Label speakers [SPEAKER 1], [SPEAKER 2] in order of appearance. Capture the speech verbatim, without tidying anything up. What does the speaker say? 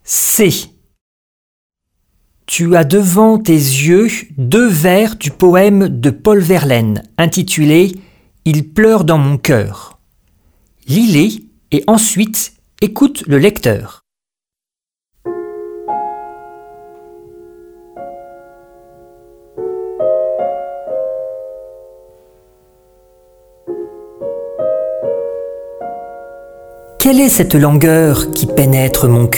[SPEAKER 1] C. Tu as devant tes yeux deux vers du poème de Paul Verlaine intitulé « Il pleure dans mon cœur ». Lis-les et ensuite écoute le lecteur. Quelle est cette langueur qui pénètre mon cœur ?